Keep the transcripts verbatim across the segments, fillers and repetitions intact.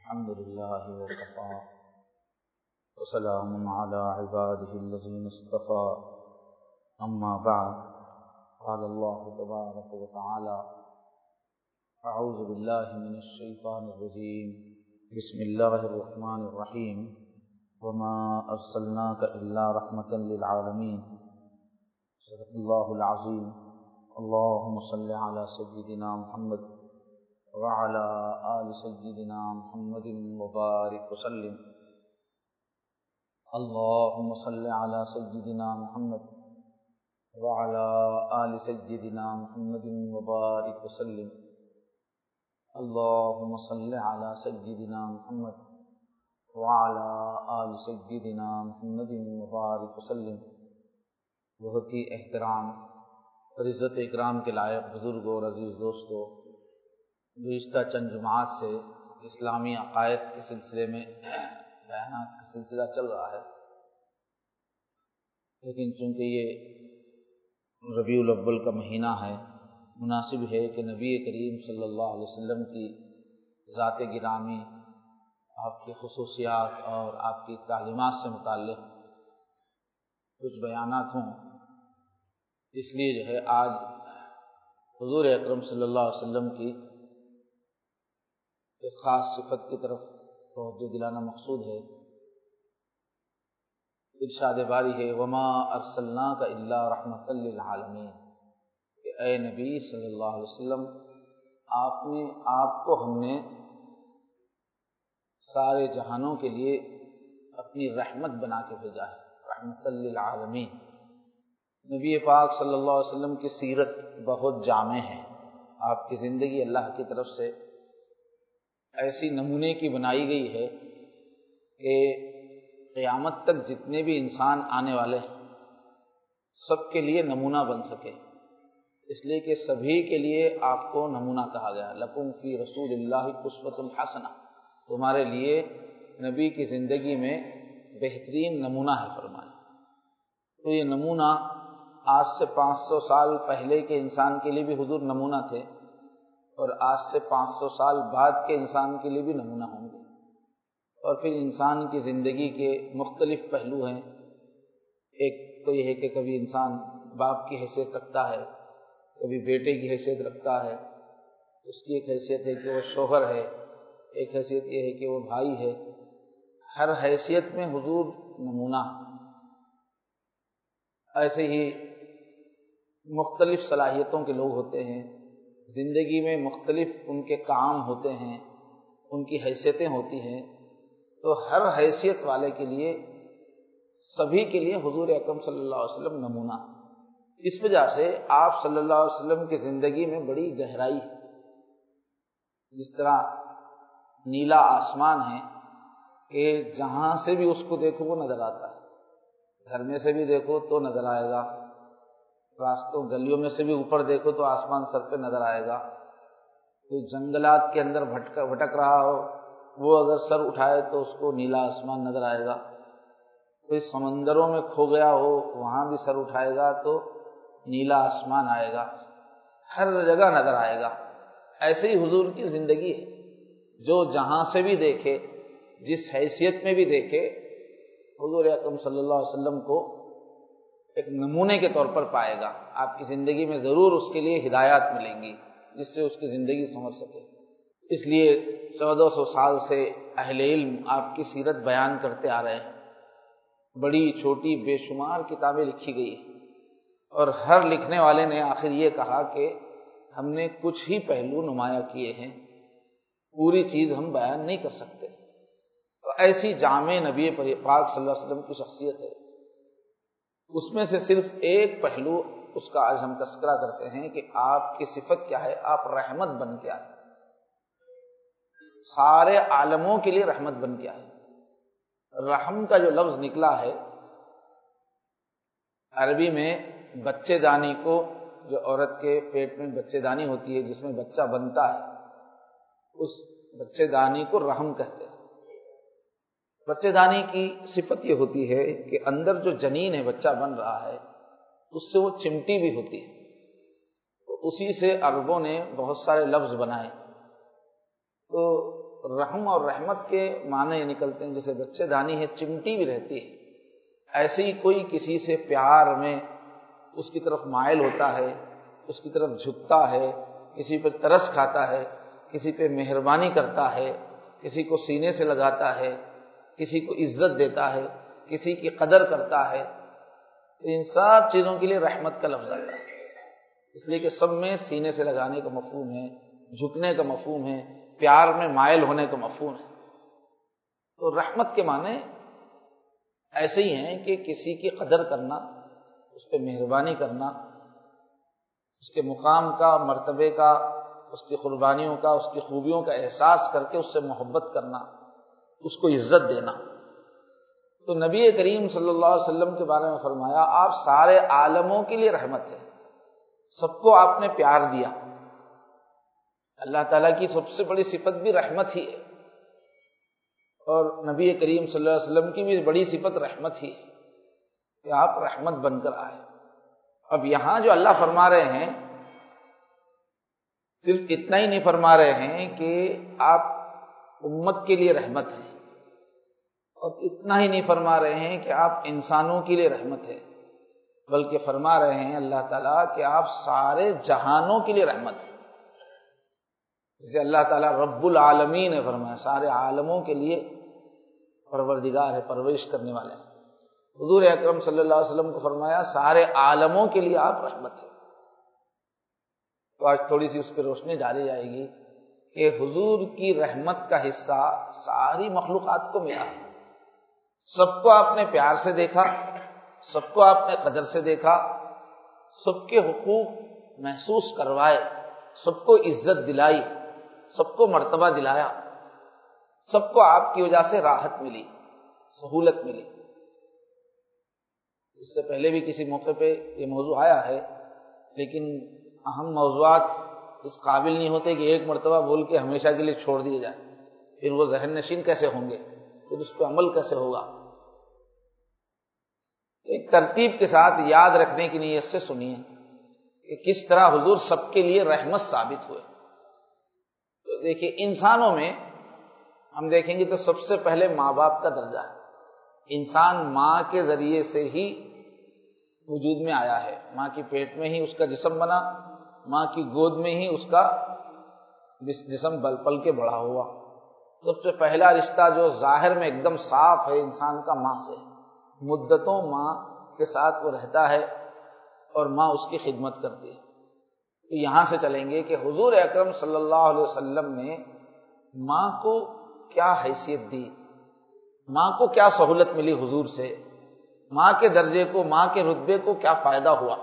الحمد لله وكفى وسلام على عباده الذين اصطفى أما بعد قال الله تبارك وتعالى أعوذ بالله من الشيطان الرجيم بسم الله الرحمن الرحيم وما أرسلناك إلا رحمة للعالمين صدق الله العظيم اللهم صل على سيدنا محمد وعلى آل سيدنا محمد وبارك وسلم اللهم صل على سيدنا محمد وعلى آل سيدنا محمد وبارك وسلم اللهم صل على سيدنا محمد وعلى آل سيدنا محمد وبارك وسلم۔ بہت ہی احترام اور عزت اکرام کے لائق بزرگوں اور عزیز دوستوں، گزشتہ چند جماعت سے اسلامی عقائد کے سلسلے میں بیانات کا سلسلہ چل رہا ہے، لیکن چونکہ یہ ربیع الاول کا مہینہ ہے، مناسب ہے کہ نبی کریم صلی اللہ علیہ وسلم کی ذات گرامی، آپ کی خصوصیات اور آپ کی تعلیمات سے متعلق کچھ بیانات ہوں۔ اس لیے جو ہے آج حضور اکرم صلی اللہ علیہ وسلم کی ایک خاص صفت کی طرف توجہ دلانا مقصود ہے۔ ارشاد باری ہے وما ارسلناک الا رحمۃ للعالمین، کہ اے نبی صلی اللہ علیہ وسلم، آپ نے آپ کو ہم نے سارے جہانوں کے لیے اپنی رحمت بنا کے بھیجا ہے، رحمۃ للعالمین۔ نبی پاک صلی اللہ علیہ وسلم کی سیرت بہت جامع ہے، آپ کی زندگی اللہ کی طرف سے ایسی نمونے کی بنائی گئی ہے کہ قیامت تک جتنے بھی انسان آنے والے ہیں سب کے لیے نمونہ بن سکے، اس لیے کہ سبھی کے لیے آپ کو نمونہ کہا گیا ہے۔ لکم فی رسول اللہ اسوۃ حسنہ، تمہارے لیے نبی کی زندگی میں بہترین نمونہ ہے فرمایا۔ تو یہ نمونہ آج سے پانچ سو سال پہلے کے انسان کے لیے بھی حضور نمونہ تھے، اور آج سے پانچ سو سال بعد کے انسان کے لیے بھی نمونہ ہوں گے۔ اور پھر انسان کی زندگی کے مختلف پہلو ہیں، ایک تو یہ ہے کہ کبھی انسان باپ کی حیثیت رکھتا ہے، کبھی بیٹے کی حیثیت رکھتا ہے، اس کی ایک حیثیت ہے کہ وہ شوہر ہے، ایک حیثیت یہ ہے کہ وہ بھائی ہے۔ ہر حیثیت میں حضور نمونہ۔ ایسے ہی مختلف صلاحیتوں کے لوگ ہوتے ہیں، زندگی میں مختلف ان کے کام ہوتے ہیں، ان کی حیثیتیں ہوتی ہیں، تو ہر حیثیت والے کے لیے، سبھی کے لیے حضور اکرم صلی اللہ علیہ وسلم نمونہ۔ اس وجہ سے آپ صلی اللہ علیہ وسلم کی زندگی میں بڑی گہرائی ہے۔ جس طرح نیلا آسمان ہے کہ جہاں سے بھی اس کو دیکھو وہ نظر آتا ہے، گھر میں سے بھی دیکھو تو نظر آئے گا، راستوں گلیوں میں سے بھی اوپر دیکھو تو آسمان سر پہ نظر آئے گا۔ کوئی جنگلات کے اندر بھٹک بھٹک رہا ہو، وہ اگر سر اٹھائے تو اس کو نیلا آسمان نظر آئے گا۔ کوئی سمندروں میں کھو گیا ہو، وہاں بھی سر اٹھائے گا تو نیلا آسمان آئے گا، ہر جگہ نظر آئے گا۔ ایسے ہی حضور کی زندگی ہے، جو جہاں سے بھی دیکھے، جس حیثیت میں بھی دیکھے، حضور اکرم صلی اللہ علیہ وسلم کو ایک نمونے کے طور پر پائے گا۔ آپ کی زندگی میں ضرور اس کے لیے ہدایات ملیں گی جس سے اس کی زندگی سنور سکے۔ اس لیے چودہ سو سال سے اہل علم آپ کی سیرت بیان کرتے آ رہے ہیں، بڑی چھوٹی بے شمار کتابیں لکھی گئی ہیں، اور ہر لکھنے والے نے آخر یہ کہا کہ ہم نے کچھ ہی پہلو نمایاں کیے ہیں، پوری چیز ہم بیان نہیں کر سکتے۔ تو ایسی جامع نبی پاک صلی اللہ علیہ وسلم کی شخصیت ہے، اس میں سے صرف ایک پہلو اس کا آج ہم تذکرہ کرتے ہیں کہ آپ کی صفت کیا ہے، آپ رحمت بن کے آئے، سارے عالموں کے لیے رحمت بن کے آئے۔ رحم کا جو لفظ نکلا ہے عربی میں، بچے دانی کو، جو عورت کے پیٹ میں بچے دانی ہوتی ہے جس میں بچہ بنتا ہے، اس بچے دانی کو رحم کہتے ہیں۔ بچے دانی کی صفت یہ ہوتی ہے کہ اندر جو جنین ہے، بچہ بن رہا ہے، اس سے وہ چمٹی بھی ہوتی ہے، تو اسی سے عربوں نے بہت سارے لفظ بنائے۔ تو رحم اور رحمت کے معنی یہ نکلتے ہیں جیسے بچے دانی ہے چمٹی بھی رہتی ہے، ایسے ہی کوئی کسی سے پیار میں اس کی طرف مائل ہوتا ہے، اس کی طرف جھکتا ہے، کسی پہ ترس کھاتا ہے، کسی پہ مہربانی کرتا ہے، کسی کو سینے سے لگاتا ہے، کسی کو عزت دیتا ہے، کسی کی قدر کرتا ہے، تو ان سب چیزوں کے لیے رحمت کا لفظ آتا ہے، اس لیے کہ سب میں سینے سے لگانے کا مفہوم ہے، جھکنے کا مفہوم ہے، پیار میں مائل ہونے کا مفہوم ہے۔ تو رحمت کے معنی ایسے ہی ہیں کہ کسی کی قدر کرنا، اس پہ مہربانی کرنا، اس کے مقام کا، مرتبے کا، اس کی قربانیوں کا، اس کی خوبیوں کا احساس کر کے اس سے محبت کرنا، اس کو عزت دینا۔ تو نبی کریم صلی اللہ علیہ وسلم کے بارے میں فرمایا آپ سارے عالموں کے لیے رحمت ہے، سب کو آپ نے پیار دیا۔ اللہ تعالیٰ کی سب سے بڑی صفت بھی رحمت ہی ہے، اور نبی کریم صلی اللہ علیہ وسلم کی بھی بڑی صفت رحمت ہی ہے کہ آپ رحمت بن کر آئے۔ اب یہاں جو اللہ فرما رہے ہیں صرف اتنا ہی نہیں فرما رہے ہیں کہ آپ امت کے لیے رحمت ہیں، اور اتنا ہی نہیں فرما رہے ہیں کہ آپ انسانوں کے لیے رحمت ہے، بلکہ فرما رہے ہیں اللہ تعالیٰ کہ آپ سارے جہانوں کے لیے رحمت ہیں۔ جسے اللہ تعالیٰ رب العالمین نے فرمایا، سارے عالموں کے لیے پروردگار ہے، پرورش کرنے والے ہیں۔ حضور اکرم صلی اللہ علیہ وسلم کو فرمایا سارے عالموں کے لیے آپ رحمت ہے۔ تو آج تھوڑی سی اس پہ روشنی ڈالی جائے گی کہ حضور کی رحمت کا حصہ ساری مخلوقات کو ملا، سب کو آپ نے پیار سے دیکھا، سب کو آپ نے قدر سے دیکھا، سب کے حقوق محسوس کروائے، سب کو عزت دلائی، سب کو مرتبہ دلایا، سب کو آپ کی وجہ سے راحت ملی، سہولت ملی۔ اس سے پہلے بھی کسی موقع پہ یہ موضوع آیا ہے، لیکن اہم موضوعات اس قابل نہیں ہوتے کہ ایک مرتبہ بول کے ہمیشہ کے لیے چھوڑ دیے جائیں، پھر وہ ذہن نشین کیسے ہوں گے، پھر اس پہ عمل کیسے ہوگا۔ ایک ترتیب کے ساتھ یاد رکھنے کی نیت سے سنیے کہ کس طرح حضور سب کے لیے رحمت ثابت ہوئے۔ تو دیکھیے انسانوں میں ہم دیکھیں گے تو سب سے پہلے ماں باپ کا درجہ ہے۔ انسان ماں کے ذریعے سے ہی وجود میں آیا ہے، ماں کی پیٹ میں ہی اس کا جسم بنا، ماں کی گود میں ہی اس کا جسم بل پل کے بڑا ہوا۔ سب سے پہلا رشتہ جو ظاہر میں ایک دم صاف ہے انسان کا ماں سے، مدتوں ماں کے ساتھ وہ رہتا ہے اور ماں اس کی خدمت کرتی ہے۔ تو یہاں سے چلیں گے کہ حضور اکرم صلی اللہ علیہ وسلم نے ماں کو کیا حیثیت دی، ماں کو کیا سہولت ملی حضور سے، ماں کے درجے کو، ماں کے رتبے کو کیا فائدہ ہوا۔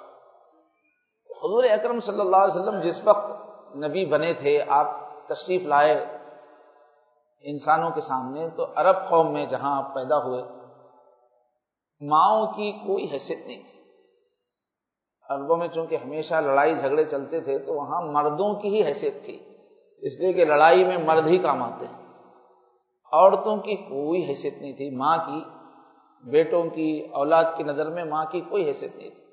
حضور اکرم صلی اللہ علیہ وسلم جس وقت نبی بنے تھے، آپ تشریف لائے انسانوں کے سامنے، تو عرب قوم میں جہاں آپ پیدا ہوئے ماؤں کی کوئی حیثیت نہیں تھی۔ عربوں میں چونکہ ہمیشہ لڑائی جھگڑے چلتے تھے تو وہاں مردوں کی ہی حیثیت تھی، اس لیے کہ لڑائی میں مرد ہی کام آتے ہیں، عورتوں کی کوئی حیثیت نہیں تھی۔ ماں کی، بیٹوں کی، اولاد کی نظر میں ماں کی کوئی حیثیت نہیں تھی۔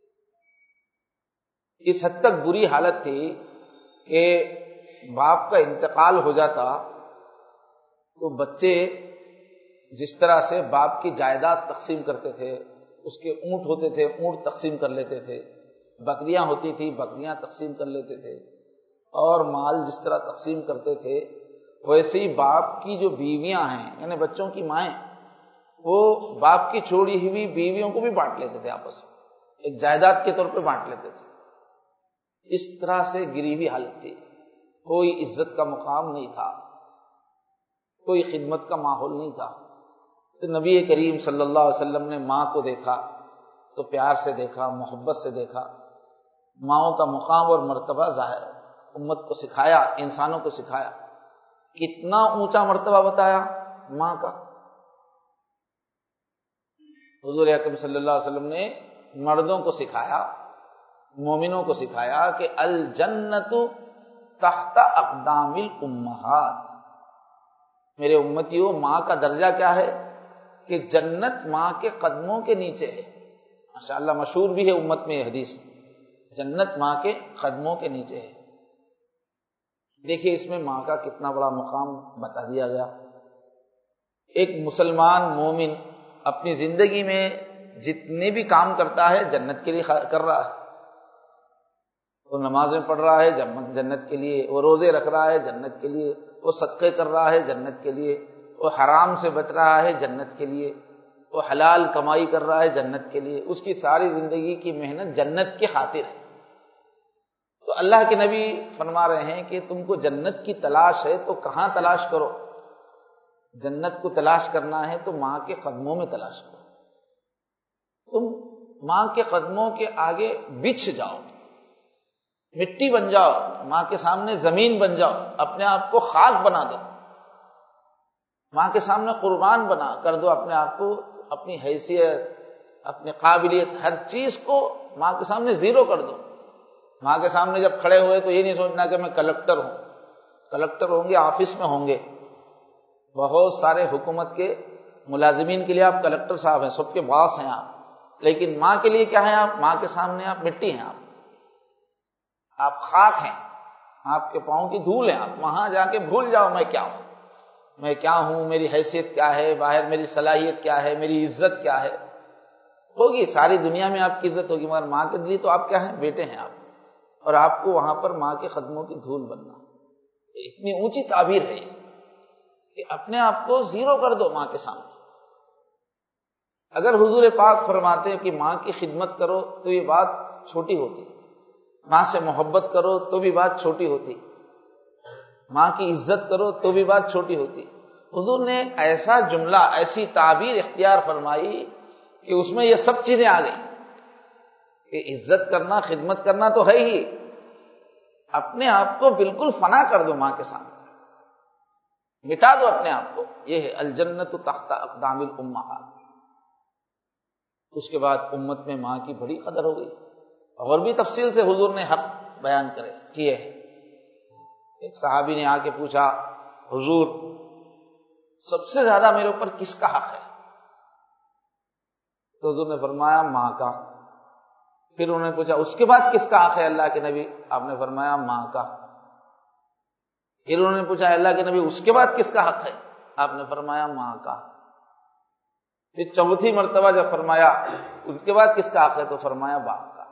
اس حد تک بری حالت تھی کہ باپ کا انتقال ہو جاتا تو بچے جس طرح سے باپ کی جائیداد تقسیم کرتے تھے، اس کے اونٹ ہوتے تھے اونٹ تقسیم کر لیتے تھے، بکریاں ہوتی تھی بکریاں تقسیم کر لیتے تھے، اور مال جس طرح تقسیم کرتے تھے، ویسے ہی باپ کی جو بیویاں ہیں یعنی بچوں کی مائیں، وہ باپ کی چھوڑی ہوئی بیویوں کو بھی بانٹ لیتے تھے، آپس میں ایک جائیداد کے طور پہ بانٹ لیتے تھے۔ اس طرح سے گری ہوئی حالت تھی، کوئی عزت کا مقام نہیں تھا، کوئی خدمت کا ماحول نہیں تھا۔ تو نبی کریم صلی اللہ علیہ وسلم نے ماں کو دیکھا تو پیار سے دیکھا، محبت سے دیکھا، ماؤں کا مقام اور مرتبہ ظاہر امت کو سکھایا، انسانوں کو سکھایا۔ کتنا اونچا مرتبہ بتایا ماں کا۔ حضور اکرم صلی اللہ علیہ وسلم نے مردوں کو سکھایا، مومنوں کو سکھایا کہ الجنت تحت اقدام الامہات۔ میرے امتیوں، ماں کا درجہ کیا ہے کہ جنت ماں کے قدموں کے نیچے ہے۔ ماشاءاللہ مشہور بھی ہے امت میں یہ حدیث، جنت ماں کے قدموں کے نیچے ہے۔ دیکھیے اس میں ماں کا کتنا بڑا مقام بتا دیا گیا۔ ایک مسلمان مومن اپنی زندگی میں جتنے بھی کام کرتا ہے جنت کے لیے کر رہا ہے، وہ نمازیں پڑھ رہا ہے جنت کے لیے، وہ روزے رکھ رہا ہے جنت کے لیے، وہ صدقے کر رہا ہے جنت کے لیے، وہ حرام سے بچ رہا ہے جنت کے لیے، وہ حلال کمائی کر رہا ہے جنت کے لیے، اس کی ساری زندگی کی محنت جنت کی خاطر ہے۔ تو اللہ کے نبی فرما رہے ہیں کہ تم کو جنت کی تلاش ہے تو کہاں تلاش کرو؟ جنت کو تلاش کرنا ہے تو ماں کے قدموں میں تلاش کرو۔ تم ماں کے قدموں کے آگے بچھ جاؤ، مٹی بن جاؤ، ماں کے سامنے زمین بن جاؤ، اپنے آپ کو خاک بنا دو، ماں کے سامنے قربان بنا کر دو اپنے آپ کو، اپنی حیثیت، اپنی قابلیت، ہر چیز کو ماں کے سامنے زیرو کر دو۔ ماں کے سامنے جب کھڑے ہوئے تو یہ نہیں سوچنا کہ میں کلکٹر ہوں، کلکٹر ہوں گے آفس میں ہوں گے، بہت سارے حکومت کے ملازمین کے لیے آپ کلکٹر صاحب ہیں، سب کے باس ہیں آپ، لیکن ماں کے لیے کیا ہیں آپ؟ ماں کے سامنے آپ مٹی ہیں، آپ آپ خاک ہیں، آپ کے پاؤں کی دھول ہیں، آپ وہاں جا کے بھول جاؤ میں کیا ہوں، میں کیا ہوں، میری حیثیت کیا ہے، باہر میری صلاحیت کیا ہے، میری عزت کیا ہے۔ ہوگی ساری دنیا میں آپ کی عزت ہوگی، مگر ماں کے لیے تو آپ کیا ہیں؟ بیٹے ہیں آپ، اور آپ کو وہاں پر ماں کے قدموں کی دھول بننا، اتنی اونچی تعبیر ہے یہ کہ اپنے آپ کو زیرو کر دو ماں کے سامنے۔ اگر حضور پاک فرماتے ہیں کہ ماں کی خدمت کرو تو یہ بات چھوٹی ہوتی، ماں سے محبت کرو تو بھی بات چھوٹی ہوتی، ماں کی عزت کرو تو بھی بات چھوٹی ہوتی۔ حضور نے ایسا جملہ، ایسی تعبیر اختیار فرمائی کہ اس میں یہ سب چیزیں آ گئی کہ عزت کرنا، خدمت کرنا تو ہے ہی، اپنے آپ کو بالکل فنا کر دو ماں کے سامنے، مٹا دو اپنے آپ کو۔ یہ ہے الجنت تحت اقدام الامہات۔ اس کے بعد امت میں ماں کی بڑی قدر ہو گئی، اور بھی تفصیل سے حضور نے حق بیان کرے کیے ہیں۔ ایک صحابی نے آ کے پوچھا، حضور سب سے زیادہ میرے اوپر کس کا حق ہے؟ تو حضور نے فرمایا ماں کا۔ پھر انہوں نے پوچھا اس کے بعد کس کا حق ہے اللہ کے نبی؟ آپ نے فرمایا ماں کا۔ پھر انہوں نے پوچھا اللہ کے نبی اس کے بعد کس کا حق ہے؟ آپ نے فرمایا ماں کا۔ پھر چوتھی مرتبہ جب فرمایا ان کے بعد کس کا حق ہے تو فرمایا باپ کا۔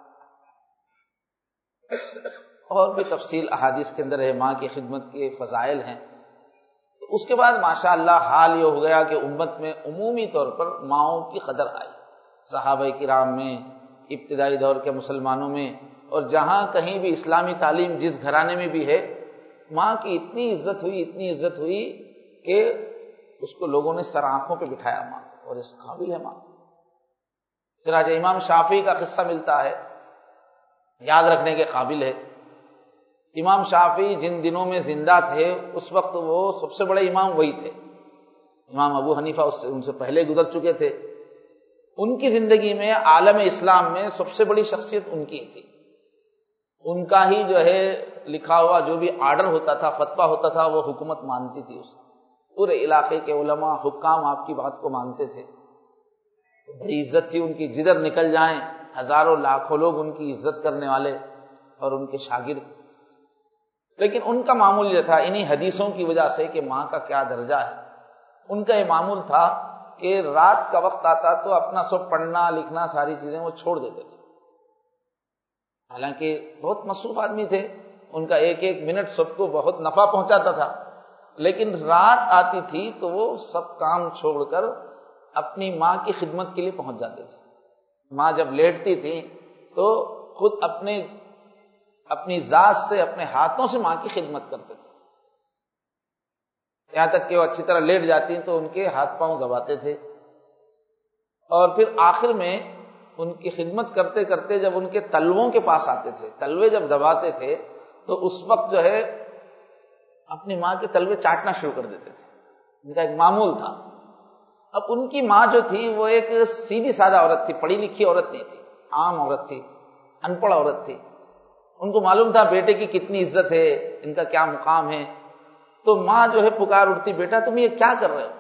اور بھی تفصیل احادیث کے اندر ہے، ماں کی خدمت کے فضائل ہیں۔ تو اس کے بعد ماشاءاللہ حال یہ ہو گیا کہ امت میں عمومی طور پر ماؤں کی قدر آئی، صحابہ کرام میں، ابتدائی دور کے مسلمانوں میں، اور جہاں کہیں بھی اسلامی تعلیم جس گھرانے میں بھی ہے، ماں کی اتنی عزت ہوئی، اتنی عزت ہوئی کہ اس کو لوگوں نے سر آنکھوں پہ بٹھایا ماں، اور اس قابل ہے ماں۔ چنانچہ امام شافعی کا قصہ ملتا ہے، یاد رکھنے کے قابل ہے۔ امام شافعی جن دنوں میں زندہ تھے اس وقت وہ سب سے بڑے امام وہی تھے، امام ابو حنیفہ اس سے ان سے پہلے گزر چکے تھے۔ ان کی زندگی میں عالم اسلام میں سب سے بڑی شخصیت ان کی تھی، ان کا ہی جو ہے لکھا ہوا جو بھی آرڈر ہوتا تھا، فتویٰ ہوتا تھا، وہ حکومت مانتی تھی، اس پورے علاقے کے علماء حکام آپ کی بات کو مانتے تھے، بڑی عزت تھی ان کی، جدھر نکل جائیں ہزاروں لاکھوں لوگ ان کی عزت کرنے والے اور ان کے شاگرد۔ لیکن ان کا معمول یہ تھا، انہی حدیثوں کی وجہ سے کہ ماں کا کیا درجہ ہے، ان کا یہ معمول تھا کہ رات کا وقت آتا تو اپنا سب پڑھنا لکھنا ساری چیزیں وہ چھوڑ دیتے تھے، حالانکہ بہت مصروف آدمی تھے، ان کا ایک ایک منٹ سب کو بہت نفع پہنچاتا تھا، لیکن رات آتی تھی تو وہ سب کام چھوڑ کر اپنی ماں کی خدمت کے لیے پہنچ جاتے تھے۔ ماں جب لیٹتی تھی تو خود اپنے اپنی ذات سے، اپنے ہاتھوں سے ماں کی خدمت کرتے تھے، یہاں تک کہ وہ اچھی طرح لیٹ جاتی تو ان کے ہاتھ پاؤں دباتے تھے، اور پھر آخر میں ان کی خدمت کرتے کرتے جب ان کے تلووں کے پاس آتے تھے، تلوے جب دباتے تھے تو اس وقت جو ہے اپنی ماں کے تلوے چاٹنا شروع کر دیتے تھے، ان کا ایک معمول تھا۔ اب ان کی ماں جو تھی وہ ایک سیدھی سادہ عورت تھی، پڑھی لکھی عورت نہیں تھی، عام عورت تھی، ان پڑھ عورت تھی۔ ان کو معلوم تھا بیٹے کی کتنی عزت ہے، ان کا کیا مقام ہے، تو ماں جو ہے پکار اٹھتی، بیٹا تم یہ کیا کر رہے ہو؟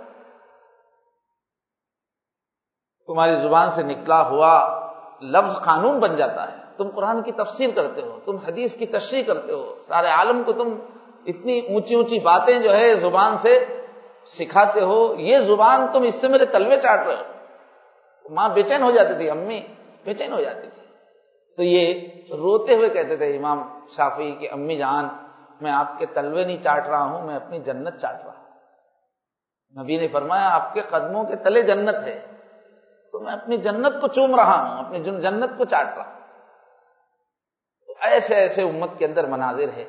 تمہاری زبان سے نکلا ہوا لفظ قانون بن جاتا ہے، تم قرآن کی تفسیر کرتے ہو، تم حدیث کی تشریح کرتے ہو، سارے عالم کو تم اتنی اونچی اونچی باتیں جو ہے زبان سے سکھاتے ہو، یہ زبان تم اس سے میرے تلوے چاٹ رہے ہو۔ ماں بے چین ہو جاتی تھی، امی بے چین ہو جاتی تھی، تو یہ روتے ہوئے کہتے تھے امام شافعی کہ امی جان میں آپ کے تلوے نہیں چاٹ رہا ہوں، میں اپنی جنت چاٹ رہا ہوں۔ نبی نے فرمایا آپ کے قدموں کے تلے جنت ہے، تو میں اپنی جنت کو چوم رہا ہوں، اپنی جنت کو چاٹ رہا ہوں۔ ایسے ایسے امت کے اندر مناظر ہے۔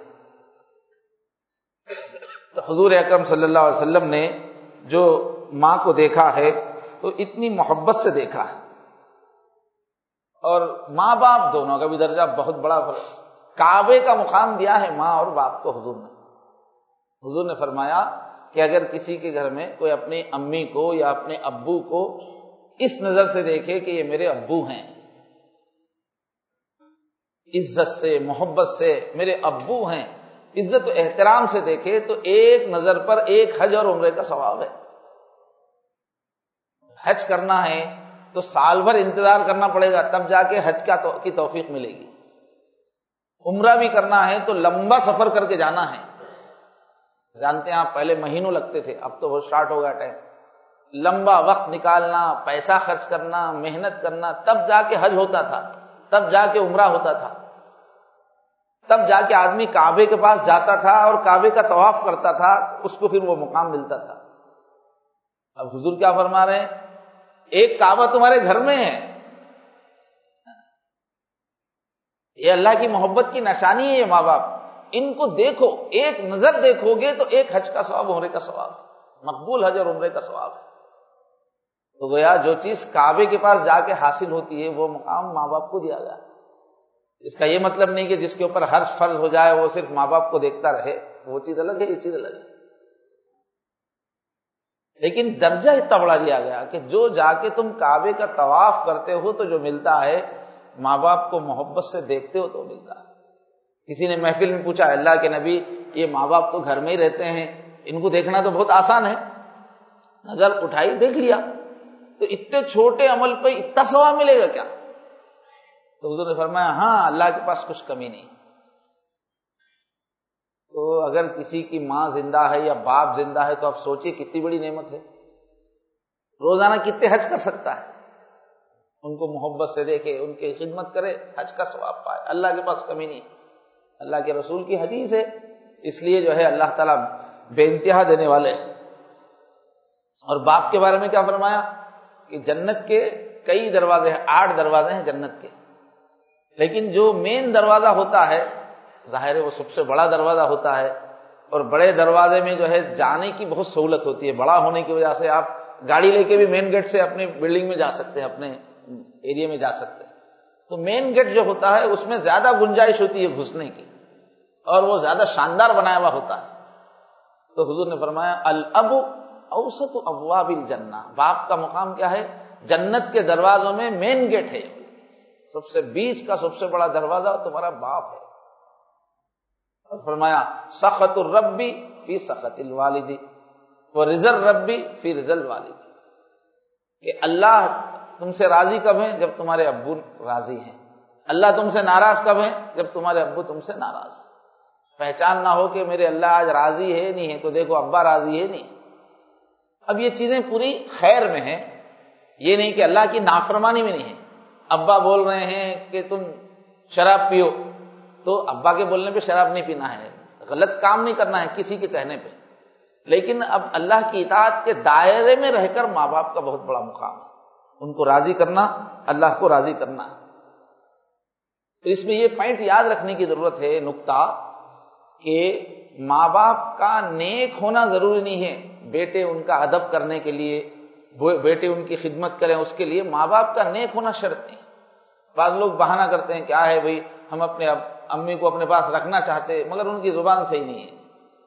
تو حضور اکرم صلی اللہ علیہ وسلم نے جو ماں کو دیکھا ہے تو اتنی محبت سے دیکھا ہے، اور ماں باپ دونوں کا بھی درجہ بہت بڑا فرق۔ کعبے کا مقام دیا ہے ماں اور باپ کو حضور نے۔ حضور نے فرمایا کہ اگر کسی کے گھر میں کوئی اپنی امی کو یا اپنے ابو کو اس نظر سے دیکھے کہ یہ میرے ابو ہیں، عزت سے محبت سے میرے ابو ہیں، عزت و احترام سے دیکھے، تو ایک نظر پر ایک حج اور عمرے کا ثواب ہے۔ حج کرنا ہے تو سال بھر انتظار کرنا پڑے گا، تب جا کے حج کی توفیق ملے گی۔ عمرہ بھی کرنا ہے تو لمبا سفر کر کے جانا ہے۔ جانتے ہیں آپ پہلے مہینوں لگتے تھے، اب تو وہ شارٹ ہو گیا ٹائم۔ لمبا وقت نکالنا، پیسہ خرچ کرنا، محنت کرنا، تب جا کے حج ہوتا تھا، تب جا کے عمرہ ہوتا تھا، تب جا کے آدمی کعبے کے پاس جاتا تھا اور کعبے کا طواف کرتا تھا، اس کو پھر وہ مقام ملتا تھا۔ اب حضور کیا فرما رہے ہیں؟ ایک کعبہ تمہارے گھر میں ہے، یہ اللہ کی محبت کی نشانی ہے۔ یہ ماں باپ، ان کو دیکھو، ایک نظر دیکھو گے تو ایک حج کا ثواب، عمرے کا ثواب، مقبول حج اور عمرے کا ثواب ہے۔ تو گویا جو چیز کعبے کے پاس جا کے حاصل ہوتی ہے وہ مقام ماں باپ کو دیا گیا۔ اس کا یہ مطلب نہیں کہ جس کے اوپر ہر فرض ہو جائے وہ صرف ماں باپ کو دیکھتا رہے، وہ چیز الگ ہے، یہ چیز الگ ہے۔ لیکن درجہ اتنا بڑا دیا گیا کہ جو جا کے تم کعبے کا طواف کرتے ہو تو جو ملتا ہے، ماں باپ کو محبت سے دیکھتے ہو تو ملتا ہے۔ کسی نے محفل میں پوچھا اللہ کے نبی یہ ماں باپ تو گھر میں ہی رہتے ہیں، ان کو دیکھنا تو بہت آسان ہے، نظر اٹھائی دیکھ لیا، تو اتنے چھوٹے عمل پہ اتنا ثواب ملے گا کیا؟ تو حضور نے فرمایا ہاں، اللہ کے پاس کچھ کمی نہیں۔ تو اگر کسی کی ماں زندہ ہے یا باپ زندہ ہے تو آپ سوچئے کتنی بڑی نعمت ہے، روزانہ کتنے حج کر سکتا ہے، ان کو محبت سے دیکھے، ان کی خدمت کرے، حج کا ثواب پائے، اللہ کے پاس کمی نہیں۔ اللہ کے رسول کی حدیث ہے، اس لیے جو ہے اللہ تعالیٰ بے انتہا دینے والے ہیں۔ اور باپ کے بارے میں کیا فرمایا کہ جنت کے کئی دروازے ہیں، آٹھ دروازے ہیں جنت کے، لیکن جو مین دروازہ ہوتا ہے ظاہر ہے وہ سب سے بڑا دروازہ ہوتا ہے، اور بڑے دروازے میں جو ہے جانے کی بہت سہولت ہوتی ہے، بڑا ہونے کی وجہ سے آپ گاڑی لے کے بھی مین گیٹ سے اپنے بلڈنگ میں جا سکتے ہیں، اپنے ایریا میں جا سکتے ہیں۔ تو مین گیٹ جو ہوتا ہے اس میں زیادہ گنجائش ہوتی ہے گھسنے کی، اور وہ زیادہ شاندار بنایا ہوا ہوتا ہے۔ تو حضور نے فرمایا الاب اوسط ابواب الجنہ، باپ کا مقام کیا ہے؟ جنت کے دروازوں میں مین گیٹ ہے، سب سے بیچ کا سب سے بڑا دروازہ تمہارا باپ ہے۔ اور فرمایا سخط الرب فی سخط الوالد ورضا الرب فی رضا الوالد، کہ اللہ تم سے راضی کب ہیں؟ جب تمہارے ابو راضی ہیں۔ اللہ تم سے ناراض کب ہیں؟ جب تمہارے ابو تم سے ناراض ہیں۔ پہچان نہ ہو کہ میرے اللہ آج راضی ہے نہیں ہے تو دیکھو ابا راضی ہے نہیں۔ اب یہ چیزیں پوری خیر میں ہیں، یہ نہیں کہ اللہ کی نافرمانی میں نہیں ہے۔ ابا بول رہے ہیں کہ تم شراب پیو تو ابا کے بولنے پہ شراب نہیں پینا ہے، غلط کام نہیں کرنا ہے کسی کے کہنے پہ، لیکن اب اللہ کی اطاعت کے دائرے میں رہ کر ماں باپ کا بہت بڑا مقام ہے، ان کو راضی کرنا، اللہ کو راضی کرنا ہے۔ تو اس میں یہ پوائنٹ یاد رکھنے کی ضرورت ہے، نقطہ، کہ ماں باپ کا نیک ہونا ضروری نہیں ہے، بیٹے ان کا ادب کرنے کے لیے، بیٹے ان کی خدمت کریں اس کے لیے ماں باپ کا نیک ہونا شرط نہیں۔ بعض لوگ بہانہ کرتے ہیں کیا ہے بھئی ہم اپنے امی کو اپنے پاس رکھنا چاہتے ہیں مگر ان کی زبان صحیح نہیں ہے،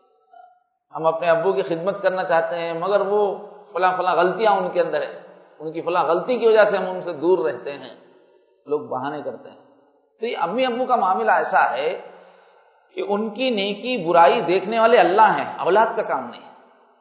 ہم اپنے ابو کی خدمت کرنا چاہتے ہیں مگر وہ فلاں فلاں غلطیاں ان کے اندر ہیں، ان کی فلاں غلطی کی وجہ سے ہم ان سے دور رہتے ہیں، لوگ بہانے کرتے ہیں۔ تو یہ امی ابو کا معاملہ ایسا ہے کہ ان کی نیکی برائی دیکھنے والے اللہ ہیں، اولاد کا کام نہیں ہے،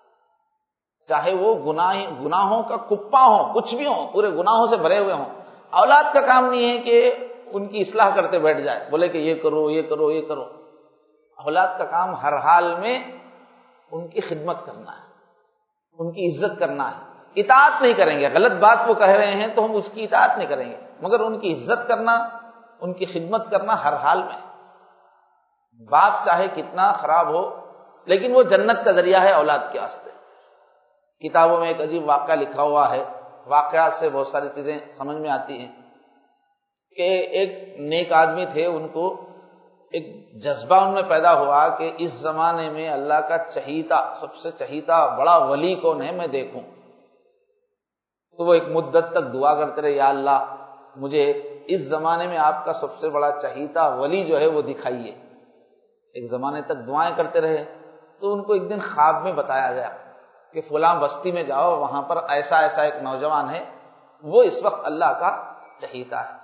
چاہے وہ گناہ گناہوں کا کپا ہو، کچھ بھی ہو، پورے گناہوں سے بھرے ہوئے ہوں، اولاد کا کام نہیں ہے کہ ان کی اصلاح کرتے بیٹھ جائے، بولے کہ یہ کرو یہ کرو یہ کرو۔ اولاد کا کام ہر حال میں ان کی خدمت کرنا ہے، ان کی عزت کرنا ہے، اطاعت نہیں کریں گے، غلط بات وہ کہہ رہے ہیں تو ہم اس کی اطاعت نہیں کریں گے، مگر ان کی عزت کرنا، ان کی خدمت کرنا ہر حال میں، بات چاہے کتنا خراب ہو لیکن وہ جنت کا ذریعہ ہے اولاد کے واسطے۔ کتابوں میں ایک عجیب واقعہ لکھا ہوا ہے، واقعات سے بہت ساری چیزیں سمجھ میں آتی ہیں کہ ایک نیک آدمی تھے، ان کو ایک جذبہ ان میں پیدا ہوا کہ اس زمانے میں اللہ کا چہیتا، سب سے چہیتا بڑا ولی کون ہے میں دیکھوں۔ تو وہ ایک مدت تک دعا کرتے رہے، یا اللہ مجھے اس زمانے میں آپ کا سب سے بڑا چہیتا ولی جو ہے وہ دکھائیے۔ ایک زمانے تک دعائیں کرتے رہے، تو ان کو ایک دن خواب میں بتایا گیا کہ فلاں بستی میں جاؤ، وہاں پر ایسا ایسا ایک نوجوان ہے، وہ اس وقت اللہ کا چہیتا ہے۔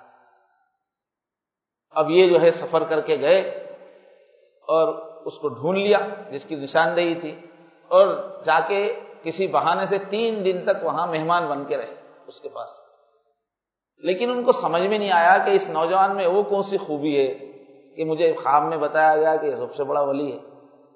اب یہ جو ہے سفر کر کے گئے اور اس کو ڈھونڈ لیا جس کی نشاندہی تھی، اور جا کے کسی بہانے سے تین دن تک وہاں مہمان بن کے رہے اس کے پاس، لیکن ان کو سمجھ میں نہیں آیا کہ اس نوجوان میں وہ کون سی خوبی ہے کہ مجھے خواب میں بتایا گیا کہ سب سے بڑا ولی ہے۔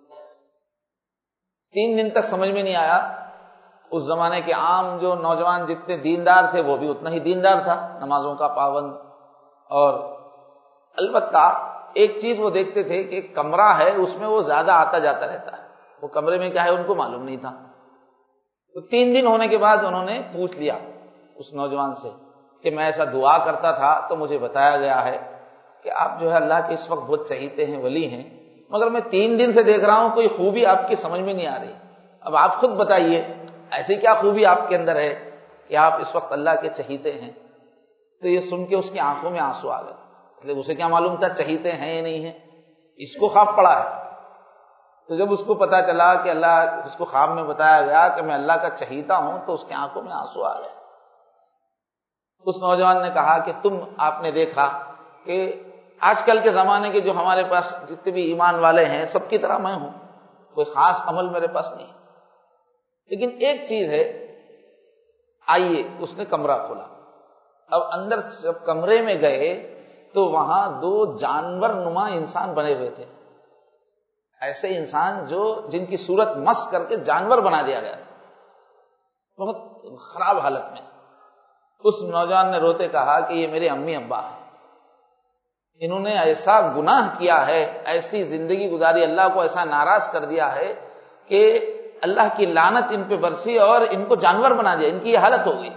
تین دن تک سمجھ میں نہیں آیا۔ اس زمانے کے عام جو نوجوان جتنے دیندار تھے وہ بھی اتنا ہی دیندار تھا، نمازوں کا پابند، اور البتہ ایک چیز وہ دیکھتے تھے کہ ایک کمرہ ہے اس میں وہ زیادہ آتا جاتا رہتا ہے، وہ کمرے میں کیا ہے ان کو معلوم نہیں تھا۔ تو تین دن ہونے کے بعد انہوں نے پوچھ لیا اس نوجوان سے کہ میں ایسا دعا کرتا تھا تو مجھے بتایا گیا ہے کہ آپ جو ہے اللہ کے اس وقت بہت چہیتے ہیں، ولی ہیں، مگر میں تین دن سے دیکھ رہا ہوں کوئی خوبی آپ کی سمجھ میں نہیں آ رہی، اب آپ خود بتائیے ایسی کیا خوبی آپ کے اندر ہے کہ آپ اس وقت اللہ کے چہیتے ہیں۔ تو یہ سن کے اس کی آنکھوں میں آنسو آ گئے، مطلب اسے کیا معلوم تھا چہیتے ہیں یا نہیں ہیں، اس کو خواب پڑا ہے۔ تو جب اس کو پتا چلا کہ اللہ، اس کو خواب میں بتایا گیا کہ میں اللہ کا چہیتا ہوں، تو اس کی آنکھوں میں آنسو آ گئے۔ اس نوجوان نے کہا کہ تم آپ نے دیکھا کہ آج کل کے زمانے کے جو ہمارے پاس جتنے بھی ایمان والے ہیں سب کی طرح میں ہوں، کوئی خاص عمل میرے پاس نہیں، لیکن ایک چیز ہے، آئیے۔ اس نے کمرہ کھولا، اب اندر جب کمرے میں گئے تو وہاں دو جانور نما انسان بنے ہوئے تھے، ایسے انسان جو جن کی صورت مس کر کے جانور بنا دیا گیا تھا، بہت خراب حالت میں۔ اس نوجوان نے روتے کہا کہ یہ میرے امی ابا ہیں، انہوں نے ایسا گناہ کیا ہے، ایسی زندگی گزاری، اللہ کو ایسا ناراض کر دیا ہے کہ اللہ کی لعنت ان پہ برسی اور ان کو جانور بنا دیا، ان کی یہ حالت ہو گئی۔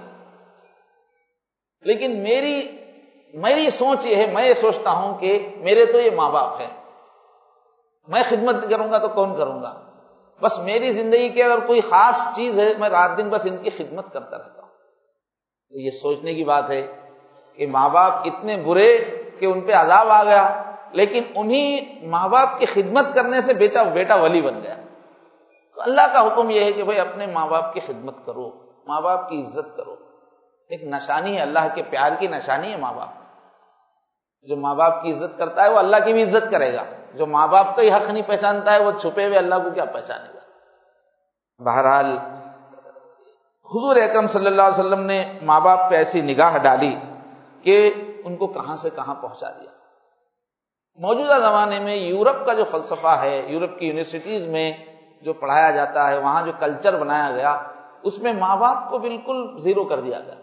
لیکن میری میری سوچ یہ ہے، میں یہ سوچتا ہوں کہ میرے تو یہ ماں باپ ہیں، میں خدمت کروں گا تو کون کروں گا، بس میری زندگی کی اگر کوئی خاص چیز ہے میں رات دن بس ان کی خدمت کرتا رہتا ہوں۔ تو یہ سوچنے کی بات ہے کہ ماں باپ اتنے برے کہ ان پہ عذاب آ گیا، لیکن انہی ماں باپ کی خدمت کرنے سے بیٹا بیٹا ولی بن گیا۔ تو اللہ کا حکم یہ ہے کہ بھئی اپنے ماں باپ کی خدمت کرو، ماں باپ کی عزت کرو، ایک نشانی ہے اللہ کے پیار کی نشانی ہے ماں باپ۔ جو ماں باپ کی عزت کرتا ہے وہ اللہ کی بھی عزت کرے گا، جو ماں باپ کا ہی حق نہیں پہچانتا ہے وہ چھپے ہوئے اللہ کو کیا پہچانے گا۔ بہرحال حضور اکرم صلی اللہ علیہ وسلم نے ماں باپ پہ ایسی نگاہ ڈالی کہ ان کو کہاں سے کہاں پہنچا دیا۔ موجودہ زمانے میں یورپ کا جو فلسفہ ہے، یورپ کی یونیورسٹیز میں جو پڑھایا جاتا ہے، وہاں جو کلچر بنایا گیا، اس میں ماں باپ کو بالکل زیرو کر دیا گیا۔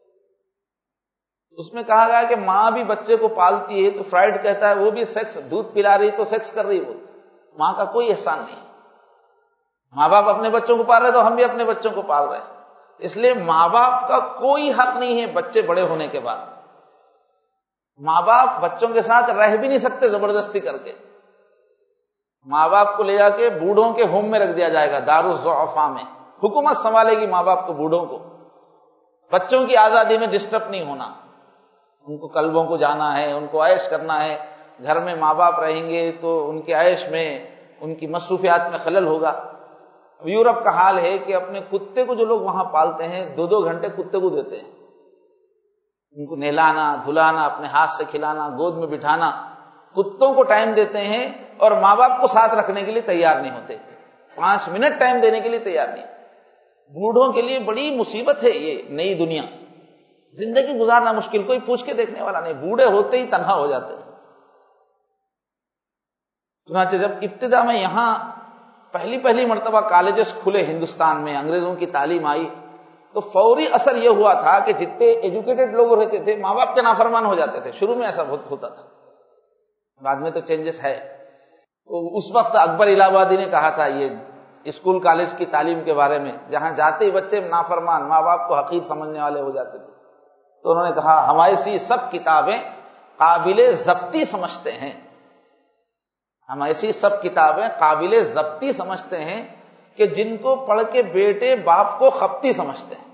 اس میں کہا گیا کہ ماں بھی بچے کو پالتی ہے، تو فرائڈ کہتا ہے وہ بھی سیکس، دودھ پلا رہی تو سیکس کر رہی، بولتی ماں کا کوئی احسان نہیں۔ ماں باپ اپنے بچوں کو پال رہے تو ہم بھی اپنے بچوں کو پال رہے ہیں، اس لیے ماں باپ کا کوئی حق نہیں ہے بچے بڑے ہونے کے بعد۔ ماں باپ بچوں کے ساتھ رہ بھی نہیں سکتے زبردستی کر کے، ماں باپ کو لے جا کے بوڑھوں کے ہوم میں رکھ دیا جائے گا، دارالضعفاء میں، حکومت سنبھالے گی ماں باپ کو، بوڑھوں کو۔ بچوں کی آزادی میں ڈسٹرب نہیں ہونا، ان کو کلبوں کو جانا ہے، ان کو عیش کرنا ہے، گھر میں ماں باپ رہیں گے تو ان کے عیش میں، ان کی مصروفیات میں خلل ہوگا۔ یورپ کا حال ہے کہ اپنے کتے کو جو لوگ وہاں پالتے ہیں دو دو گھنٹے کتے کو دیتے ہیں، ان کو نہلانا دھلانا، اپنے ہاتھ سے کھلانا، گود میں بٹھانا، کتوں کو ٹائم دیتے ہیں، اور ماں باپ کو ساتھ رکھنے کے لیے تیار نہیں ہوتے، پانچ منٹ ٹائم دینے کے لیے تیار نہیں۔ بوڑھوں کے لیے بڑی مصیبت ہے یہ نئی دنیا، زندگی گزارنا مشکل، کوئی پوچھ کے دیکھنے والا نہیں، بوڑھے ہوتے ہی تنہا ہو جاتے ہیں۔ چنانچہ جب ابتدا میں یہاں پہلی پہلی مرتبہ کالجز کھلے ہندوستان میں، انگریزوں کی تعلیم آئی، تو فوری اثر یہ ہوا تھا کہ جتنے ایجوکیٹڈ لوگ رہتے تھے ماں باپ کے نافرمان ہو جاتے تھے. شروع میں ایسا بہت ہوتا تھا، بعد میں تو چینجز ہے. تو اس وقت اکبر الہ آبادی نے کہا تھا یہ اسکول کالج کی تعلیم کے بارے میں، جہاں جاتے ہی بچے نافرمان، ماں باپ کو حقیر سمجھنے والے ہو جاتے تھے. تو انہوں نے کہا ہم ایسی سب کتابیں قابل ضبطی سمجھتے ہیں، ہم ایسی سب کتابیں قابل ضبطی سمجھتے ہیں کہ جن کو پڑھ کے بیٹے باپ کو خپتی سمجھتے ہیں.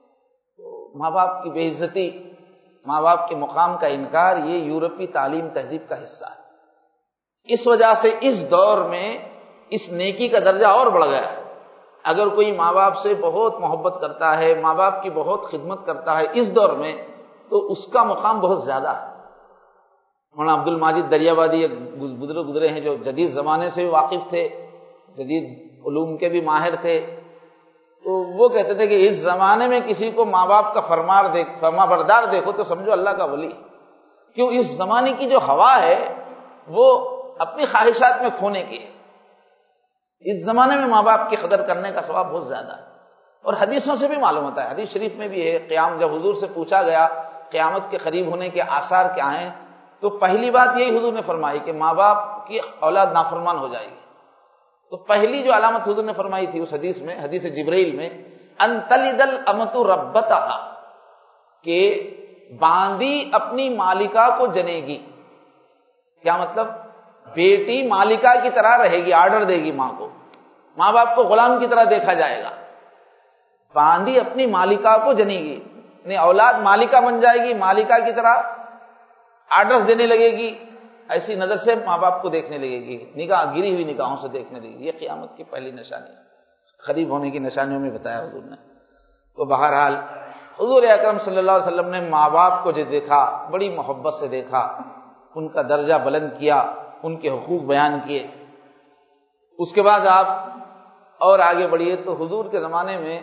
ماں باپ کی بے عزتی، ماں باپ کے مقام کا انکار، یہ یورپی تعلیم تہذیب کا حصہ ہے. اس وجہ سے اس دور میں اس نیکی کا درجہ اور بڑھ گیا ہے. اگر کوئی ماں باپ سے بہت محبت کرتا ہے، ماں باپ کی بہت خدمت کرتا ہے اس دور میں، تو اس کا مقام بہت زیادہ ہے. مولانا عبد الماجد دریابادی بزرگ گزرے ہیں جو جدید زمانے سے بھی واقف تھے، جدید علوم کے بھی ماہر تھے. تو وہ کہتے تھے کہ اس زمانے میں کسی کو ماں باپ کا فرمار دیکھ فرما بردار دیکھو تو سمجھو اللہ کا ولی. کیوں؟ اس زمانے کی جو ہوا ہے وہ اپنی خواہشات میں کھونے کی ہے. اس زمانے میں ماں باپ کی قدر کرنے کا ثواب بہت زیادہ ہے. اور حدیثوں سے بھی معلوم ہوتا ہے، حدیث شریف میں بھی ہے، قیام جب حضور سے پوچھا گیا قیامت کے قریب ہونے کے آثار کیا ہیں، تو پہلی بات یہی حضور نے فرمائی کہ ماں باپ کی اولاد نافرمان ہو جائے گی. تو پہلی جو علامت حضور نے فرمائی تھی اس حدیث میں، حدیث جبرائیل میں، ان تلد الامۃ ربتہا، کہ باندی اپنی مالکہ کو جنے گی. کیا مطلب؟ بیٹی مالکہ کی طرح رہے گی، آرڈر دے گی ماں کو، ماں باپ کو غلام کی طرح دیکھا جائے گا. باندی اپنی مالکہ کو جنے گی، یعنی اولاد مالکہ بن جائے گی، مالکہ کی طرح آرڈرز دینے لگے گی، ایسی نظر سے ماں باپ کو دیکھنے لگے گی، نگاہ گری ہوئی نگاہوں سے دیکھنے لگے گی. یہ قیامت کی پہلی نشانی ہے، قریب ہونے کی نشانیوں میں بتایا حضور نے. تو بہرحال حضور اکرم صلی اللہ علیہ وسلم نے ماں باپ کو جو دیکھا بڑی محبت سے دیکھا، ان کا درجہ بلند کیا، ان کے حقوق بیان کیے. اس کے بعد آپ اور آگے بڑھیے تو حضور کے زمانے میں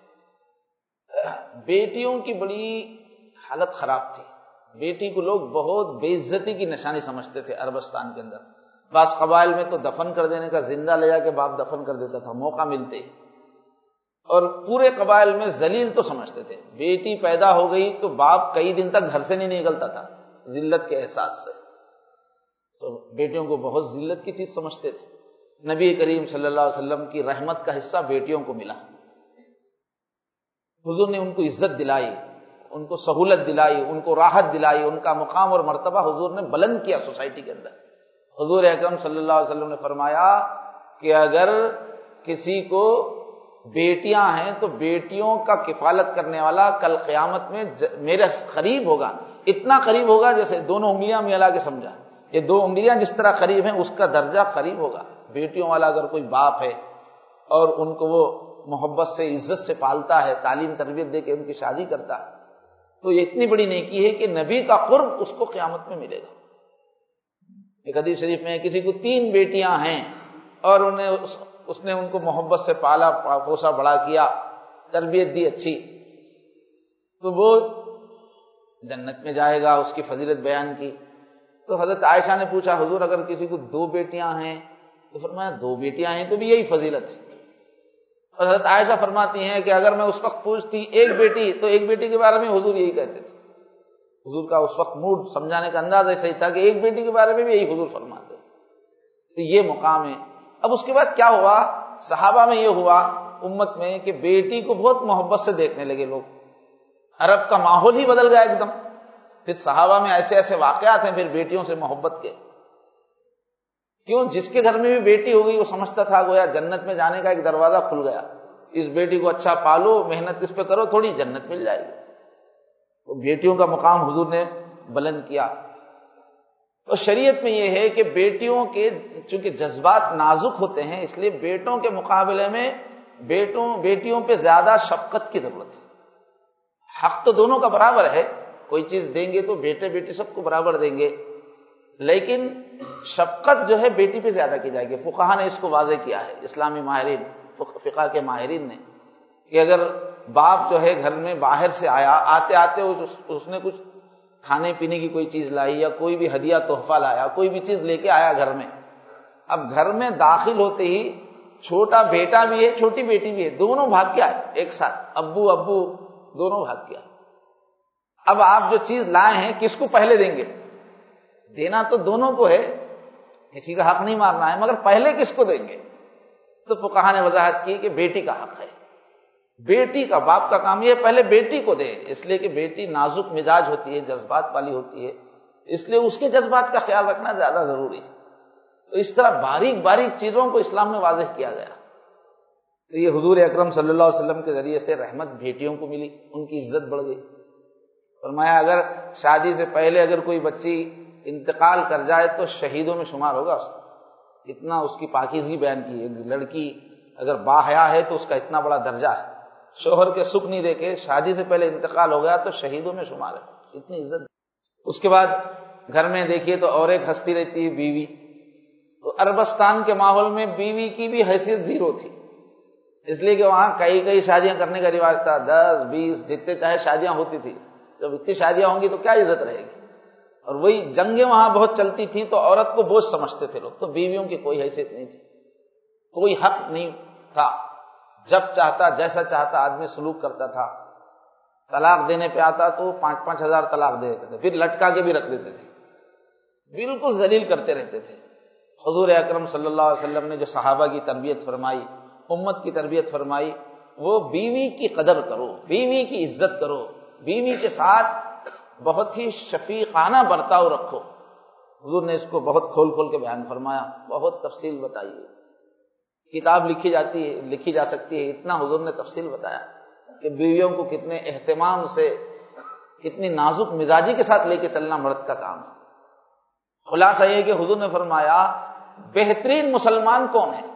بیٹیوں کی بڑی حالت خراب تھی. بیٹی کو لوگ بہت بے عزتی کی نشانی سمجھتے تھے عربستان کے اندر. بعض قبائل میں تو دفن کر دینے کا، زندہ لے جا کے باپ دفن کر دیتا تھا موقع ملتے ہی. اور پورے قبائل میں ذلیل تو سمجھتے تھے. بیٹی پیدا ہو گئی تو باپ کئی دن تک گھر سے نہیں نکلتا تھا ذلت کے احساس سے. تو بیٹیوں کو بہت ذلت کی چیز سمجھتے تھے. نبی کریم صلی اللہ علیہ وسلم کی رحمت کا حصہ بیٹیوں کو ملا. حضور نے ان کو عزت دلائی، ان کو سہولت دلائی، ان کو راحت دلائی، ان کا مقام اور مرتبہ حضور نے بلند کیا سوسائٹی کے اندر. حضور اکرم صلی اللہ علیہ وسلم نے فرمایا کہ اگر کسی کو بیٹیاں ہیں تو بیٹیوں کا کفالت کرنے والا کل قیامت میں میرے قریب ہوگا، اتنا قریب ہوگا جیسے دونوں انگلیاں ملا کے سمجھا. یہ دو انگلیاں جس طرح قریب ہیں اس کا درجہ قریب ہوگا. بیٹیوں والا اگر کوئی باپ ہے اور ان کو وہ محبت سے عزت سے پالتا ہے، تعلیم تربیت دے کے ان کی شادی کرتا ہے، تو یہ اتنی بڑی نیکی ہے کہ نبی کا قرب اس کو قیامت میں ملے گا. ایک حدیث شریف میں کسی کو تین بیٹیاں ہیں اور انہیں اس, اس نے ان کو محبت سے پالا پوسا بڑا کیا، تربیت دی اچھی، تو وہ جنت میں جائے گا. اس کی فضیلت بیان کی. تو حضرت عائشہ نے پوچھا حضور اگر کسی کو دو بیٹیاں ہیں، تو فرمایا دو بیٹیاں ہیں تو بھی یہی فضیلت ہے. اور حضرت عائشہ فرماتی ہیں کہ اگر میں اس وقت پوچھتی ایک بیٹی تو ایک بیٹی کے بارے میں حضور یہی کہتے تھے. حضور کا اس وقت موڈ سمجھانے کا انداز ایسا ہی تھا کہ ایک بیٹی کے بارے میں بھی یہی حضور فرماتے. تو یہ مقام ہے. اب اس کے بعد کیا ہوا؟ صحابہ میں یہ ہوا امت میں کہ بیٹی کو بہت محبت سے دیکھنے لگے لوگ. عرب کا ماحول ہی بدل گیا ایک دم. پھر صحابہ میں ایسے ایسے واقعات ہیں پھر بیٹیوں سے محبت کے. کیوں؟ جس کے گھر میں بھی بیٹی ہو گئی وہ سمجھتا تھا گویا جنت میں جانے کا ایک دروازہ کھل گیا. اس بیٹی کو اچھا پالو، محنت اس پہ کرو، تھوڑی جنت مل جائے گی. تو بیٹیوں کا مقام حضور نے بلند کیا. تو شریعت میں یہ ہے کہ بیٹیوں کے چونکہ جذبات نازک ہوتے ہیں، اس لیے بیٹوں کے مقابلے میں بیٹوں بیٹیوں پہ زیادہ شفقت کی ضرورت ہے. حق تو دونوں کا برابر ہے، کوئی چیز دیں گے تو بیٹے بیٹی سب کو برابر دیں گے، لیکن شفقت جو ہے بیٹی پہ زیادہ کی جائے گی. فقہا نے اس کو واضح کیا ہے، اسلامی ماہرین فقہ کے ماہرین نے، کہ اگر باپ جو ہے گھر میں باہر سے آیا، آتے آتے اس, اس نے کچھ کھانے پینے کی کوئی چیز لائی یا کوئی بھی ہدیہ تحفہ لایا، کوئی بھی چیز لے کے آیا گھر میں، اب گھر میں داخل ہوتے ہی چھوٹا بیٹا بھی ہے چھوٹی بیٹی بھی ہے، دونوں بھاگ کے آئے ایک ساتھ، ابو ابو دونوں بھاگ کے آئے۔ اب آپ جو چیز لائے ہیں کس کو پہلے دیں گے؟ دینا تو دونوں کو ہے، کسی کا حق نہیں مارنا ہے، مگر پہلے کس کو دیں گے؟ تو فقہا نے وضاحت کی کہ بیٹی کا حق ہے، بیٹی کا، باپ کا کام یہ پہلے بیٹی کو دے، اس لیے کہ بیٹی نازک مزاج ہوتی ہے، جذبات والی ہوتی ہے، اس لیے اس کے جذبات کا خیال رکھنا زیادہ ضروری ہے۔ تو اس طرح باریک باریک چیزوں کو اسلام میں واضح کیا گیا۔ تو یہ حضور اکرم صلی اللہ علیہ وسلم کے ذریعے سے رحمت بیٹیوں کو ملی، ان کی عزت بڑھ گئی۔ فرمایا اگر شادی سے پہلے اگر کوئی بچی انتقال کر جائے تو شہیدوں میں شمار ہوگا، اس کو اتنا اس کی پاکیزگی بیان کی ہے۔ لڑکی اگر باحیا ہے تو اس کا اتنا بڑا درجہ ہے، شوہر کے سکھ نہیں دیکھے، شادی سے پہلے انتقال ہو گیا تو شہیدوں میں شمار ہے، اتنی عزت۔ اس کے بعد گھر میں دیکھیے تو اور ایک ہستی رہتی ہے، بیوی۔ تو عربستان کے ماحول میں بیوی کی بھی حیثیت زیرو تھی، اس لیے کہ وہاں کئی کئی شادیاں کرنے کا رواج تھا، دس بیس جتنے چاہے شادیاں ہوتی تھی۔ جب اتنی شادیاں ہوں گی تو کیا عزت رہے گی؟ اور وہی جنگیں وہاں بہت چلتی تھیں تو عورت کو بوجھ سمجھتے تھے لوگ، تو بیویوں کی کوئی حیثیت نہیں تھی، کوئی حق نہیں تھا، جب چاہتا جیسا چاہتا آدمی سلوک کرتا تھا۔ طلاق دینے پہ آتا تو پانچ پانچ ہزار طلاق دے دیتے تھے، پھر لٹکا کے بھی رکھ دیتے تھے، بالکل ذلیل کرتے رہتے تھے۔ حضور اکرم صلی اللہ علیہ وسلم نے جو صحابہ کی تربیت فرمائی، امت کی تربیت فرمائی، وہ بیوی کی قدر کرو، بیوی کی عزت کرو، بیوی کے ساتھ بہت ہی شفیقانہ برتاؤ رکھو۔ حضور نے اس کو بہت کھول کھول کے بیان فرمایا، بہت تفصیل بتائی ہے، کتاب لکھی جاتی ہے لکھی جا سکتی ہے، اتنا حضور نے تفصیل بتایا کہ بیویوں کو کتنے اہتمام سے، کتنی نازک مزاجی کے ساتھ لے کے چلنا مرد کا کام ہے۔ خلاصہ یہ کہ حضور نے فرمایا بہترین مسلمان کون ہے؟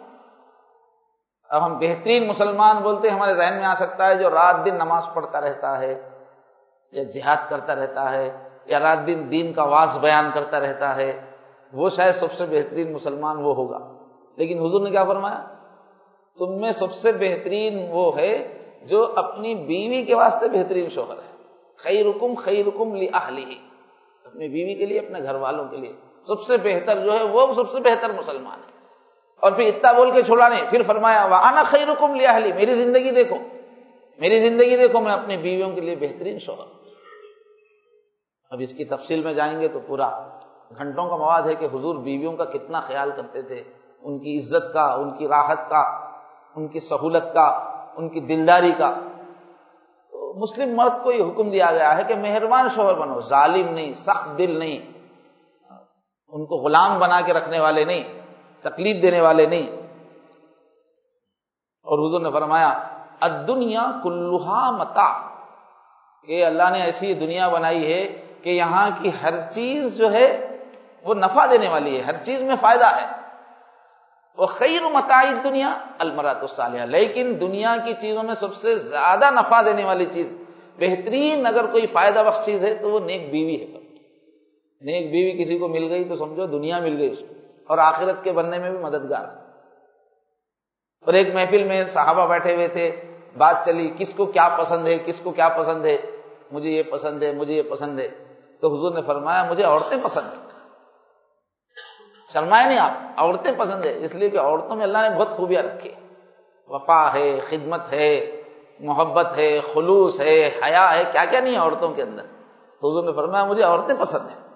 اب ہم بہترین مسلمان بولتے ہمارے ذہن میں آ سکتا ہے جو رات دن نماز پڑھتا رہتا ہے، یا جہاد کرتا رہتا ہے، یا رات دن دین کا واعظ بیان کرتا رہتا ہے، وہ شاید سب سے بہترین مسلمان وہ ہوگا۔ لیکن حضور نے کیا فرمایا؟ تم میں سب سے بہترین وہ ہے جو اپنی بیوی کے واسطے بہترین شوہر ہے۔ خیرکم خیرکم لأہلہ، اپنی بیوی کے لیے، اپنے گھر والوں کے لیے سب سے بہتر جو ہے وہ سب سے بہتر مسلمان ہے۔ اور پھر اتنا بول کے چھوڑا نہیں، پھر فرمایا وَأَنَا خَيْرُكُمْ لِأَهْلِي، میری زندگی دیکھو، میری زندگی دیکھو، میں اپنی بیویوں کے لیے بہترین شوہر۔ اب اس کی تفصیل میں جائیں گے تو پورا گھنٹوں کا مواد ہے کہ حضور بیویوں کا کتنا خیال کرتے تھے، ان کی عزت کا، ان کی راحت کا، ان کی سہولت کا، ان کی دلداری کا۔ تو مسلم مرد کو یہ حکم دیا گیا ہے کہ مہربان شوہر بنو، ظالم نہیں، سخت دل نہیں، ان کو غلام بنا کے رکھنے والے نہیں، تکلیف دینے والے نہیں۔ اور حضور نے فرمایا الدنیا کلھا متاع، کہ اللہ نے ایسی دنیا بنائی ہے کہ یہاں کی ہر چیز جو ہے وہ نفع دینے والی ہے، ہر چیز میں فائدہ ہے۔ وخیر متاع الدنیا المرأۃ الصالحہ، لیکن دنیا کی چیزوں میں سب سے زیادہ نفع دینے والی چیز، بہترین اگر کوئی فائدہ بخش چیز ہے تو وہ نیک بیوی ہے۔ نیک بیوی کسی کو مل گئی تو سمجھو دنیا مل گئی اس کو، اور آخرت کے بننے میں بھی مددگار۔ اور ایک محفل میں صحابہ بیٹھے ہوئے تھے، بات چلی کس کو کیا پسند ہے، کس کو کیا پسند ہے، مجھے یہ پسند ہے، مجھے یہ پسند ہے۔ تو حضور نے فرمایا مجھے عورتیں پسند ہیں۔ شرمائے نہیں آپ، عورتیں پسند ہے، اس لیے کہ عورتوں میں اللہ نے بہت خوبیاں رکھی، وفا ہے، خدمت ہے، محبت ہے، خلوص ہے، حیا ہے، کیا کیا نہیں ہے عورتوں کے اندر۔ تو حضور نے فرمایا مجھے عورتیں پسند ہیں۔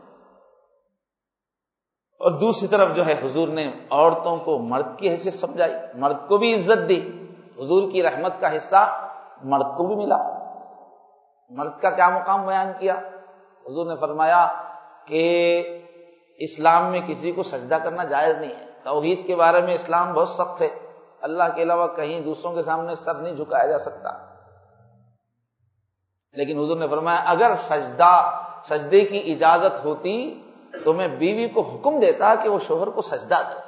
اور دوسری طرف جو ہے حضور نے عورتوں کو مرد کی حیثیت سمجھائی، مرد کو بھی عزت دی۔ حضور کی رحمت کا حصہ مرد کو بھی ملا۔ مرد کا کیا مقام بیان کیا؟ حضور نے فرمایا کہ اسلام میں کسی کو سجدہ کرنا جائز نہیں ہے۔ توحید کے بارے میں اسلام بہت سخت ہے، اللہ کے علاوہ کہیں دوسروں کے سامنے سر نہیں جھکایا جا سکتا۔ لیکن حضور نے فرمایا اگر سجدہ سجدے کی اجازت ہوتی تو میں بیوی کو حکم دیتا کہ وہ شوہر کو سجدہ کرے۔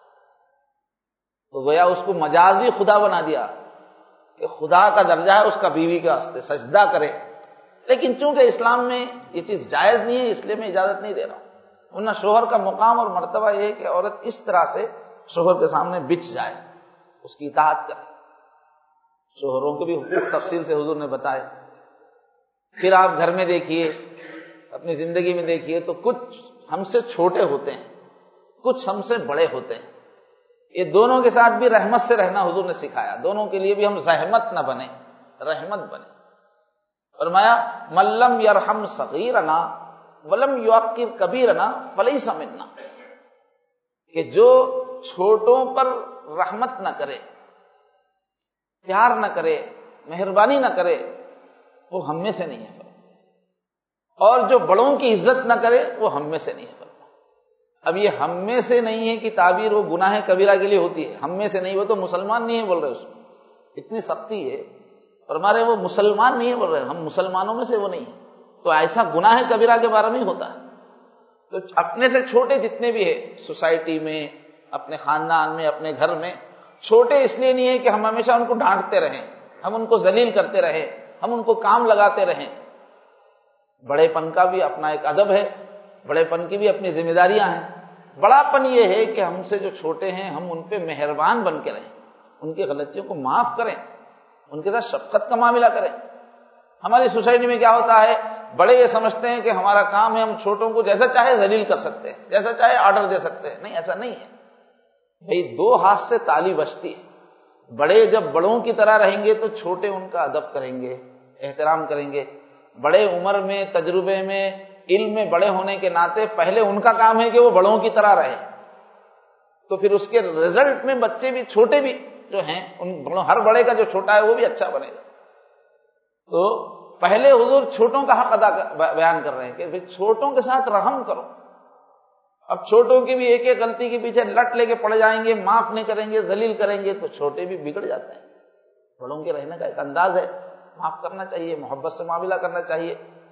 تو گویا اس کو مجازی خدا بنا دیا کہ خدا کا درجہ ہے اس کا بیوی کے واسطے سجدہ کرے۔ لیکن چونکہ اسلام میں یہ چیز جائز نہیں ہے اس لیے میں اجازت نہیں دے رہا ہوں، ورنہ شوہر کا مقام اور مرتبہ یہ ہے کہ عورت اس طرح سے شوہر کے سامنے بچ جائے، اس کی اطاعت کرے۔ شوہروں کے بھی حقوق تفصیل سے حضور نے بتائے۔ پھر آپ گھر میں دیکھیے، اپنی زندگی میں دیکھیے تو کچھ ہم سے چھوٹے ہوتے ہیں، کچھ ہم سے بڑے ہوتے ہیں، یہ دونوں کے ساتھ بھی رحمت سے رہنا حضور نے سکھایا، دونوں کے لیے بھی ہم زحمت نہ بنے، رحمت بنے۔ فرمایا من لم یرحم صغیرنا ولم یوقر کبیرنا فلیس منا، کہ جو چھوٹوں پر رحمت نہ کرے، پیار نہ کرے، مہربانی نہ کرے، وہ ہم میں سے نہیں ہے، اور جو بڑوں کی عزت نہ کرے وہ ہم میں سے نہیں ہے۔ اب یہ ہم میں سے نہیں ہے کہ تعبیر وہ گناہ کبیرہ کے لیے ہوتی ہے، ہم میں سے نہیں، وہ تو مسلمان نہیں ہے بول رہے، اس میں اتنی سختی ہے، اور ہمارے وہ مسلمان نہیں ہے بول رہے، ہم مسلمانوں میں سے وہ نہیں ہے، تو ایسا گناہ کبیرہ کے بارے میں ہی ہوتا ہے۔ تو اپنے سے چھوٹے جتنے بھی ہیں سوسائٹی میں، اپنے خاندان میں، اپنے گھر میں، چھوٹے اس لیے نہیں ہے کہ ہم ہمیشہ ان کو ڈانٹتے رہیں، ہم ان کو ذلیل کرتے رہیں، ہم ان کو کام لگاتے رہیں۔ بڑے پن کا بھی اپنا ایک ادب ہے، بڑے پن کی بھی اپنی ذمہ داریاں ہیں۔ بڑا پن یہ ہے کہ ہم سے جو چھوٹے ہیں ہم ان پہ مہربان بن کے رہیں، ان کی غلطیوں کو معاف کریں، ان کے ساتھ شفقت کا معاملہ کریں۔ ہماری سوسائٹی میں کیا ہوتا ہے، بڑے یہ سمجھتے ہیں کہ ہمارا کام ہے ہم چھوٹوں کو جیسا چاہے ذلیل کر سکتے ہیں، جیسا چاہے آرڈر دے سکتے ہیں۔ نہیں، ایسا نہیں ہے بھئی، دو ہاتھ سے تالی بجتی ہے۔ بڑے جب بڑوں کی طرح رہیں گے تو چھوٹے ان کا ادب کریں گے، احترام کریں گے۔ بڑے عمر میں، تجربے میں، علم میں بڑے ہونے کے ناطے پہلے ان کا کام ہے کہ وہ بڑوں کی طرح رہے، تو پھر اس کے رزلٹ میں بچے بھی، چھوٹے بھی جو ہیں، ان بڑوں، ہر بڑے کا جو چھوٹا ہے وہ بھی اچھا بنے گا۔ تو پہلے حضور چھوٹوں کا حق ادا بیان کر رہے ہیں کہ چھوٹوں کے ساتھ رحم کرو۔ اب چھوٹوں کی بھی ایک ایک غلطی کے پیچھے لٹ لے کے پڑ جائیں گے، معاف نہیں کریں گے، ذلیل کریں گے، تو چھوٹے بھی بگڑ جاتے ہیں۔ بڑوں کے رہنے کا ایک انداز ہے، معاف کرنا چاہیے، محبت سے معاملہ کرنا چاہیے۔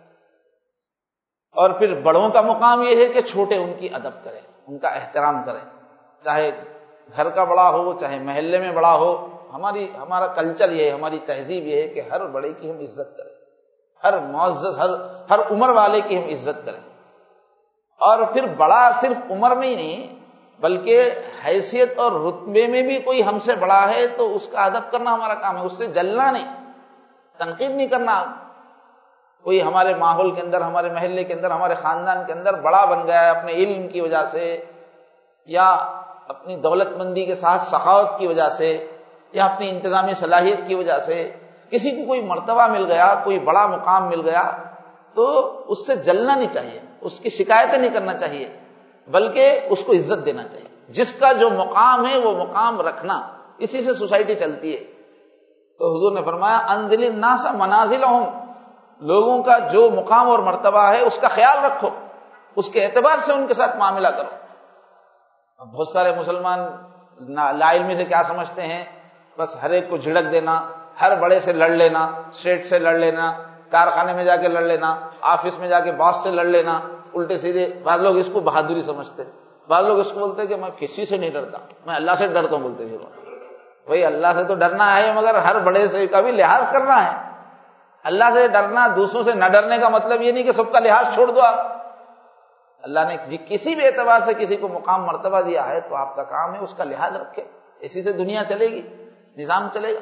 اور پھر بڑوں کا مقام یہ ہے کہ چھوٹے ان کی ادب کریں، ان کا احترام کریں، چاہے گھر کا بڑا ہو، چاہے محلے میں بڑا ہو۔ ہماری ہمارا کلچر یہ ہے، ہماری تہذیب یہ ہے کہ ہر بڑے کی ہم عزت کریں، ہر معزز، ہر ہر عمر والے کی ہم عزت کریں۔ اور پھر بڑا صرف عمر میں ہی نہیں بلکہ حیثیت اور رتبے میں بھی کوئی ہم سے بڑا ہے تو اس کا ادب کرنا ہمارا کام ہے، اس سے جلنا نہیں، تنقید نہیں کرنا۔ کوئی ہمارے ماحول کے اندر، ہمارے محلے کے اندر، ہمارے خاندان کے اندر بڑا بن گیا ہے اپنے علم کی وجہ سے، یا اپنی دولت مندی کے ساتھ سخاوت کی وجہ سے، یا اپنی انتظامی صلاحیت کی وجہ سے، کسی کو کوئی مرتبہ مل گیا، کوئی بڑا مقام مل گیا، تو اس سے جلنا نہیں چاہیے، اس کی شکایتیں نہیں کرنا چاہیے، بلکہ اس کو عزت دینا چاہیے۔ جس کا جو مقام ہے وہ مقام رکھنا، اسی سے سوسائٹی چلتی ہے۔ تو حضور نے فرمایا انزل الناس منازلہم، لوگوں کا جو مقام اور مرتبہ ہے اس کا خیال رکھو، اس کے اعتبار سے ان کے ساتھ معاملہ کرو۔ اب بہت سارے مسلمان لا علمی سے کیا سمجھتے ہیں، بس ہر ایک کو جھڑک دینا، ہر بڑے سے لڑ لینا، اسٹیٹ سے لڑ لینا، کارخانے میں جا کے لڑ لینا، آفس میں جا کے باس سے لڑ لینا، الٹے سیدھے۔ بعض لوگ اس کو بہادری سمجھتے، بعض لوگ اس کو بولتے کہ میں کسی سے نہیں ڈرتا، میں اللہ سے ڈرتا ہوں، بولتے ہیں بھائی اللہ سے تو ڈرنا ہے مگر ہر بڑے سے کا بھی لحاظ کرنا ہے۔ اللہ سے ڈرنا، دوسروں سے نہ ڈرنے کا مطلب یہ نہیں کہ سب کا لحاظ چھوڑ دو آپ۔ اللہ نے کسی بھی اعتبار سے کسی کو مقام مرتبہ دیا ہے تو آپ کا کام ہے اس کا لحاظ رکھے، اسی سے دنیا چلے گی، نظام چلے گا۔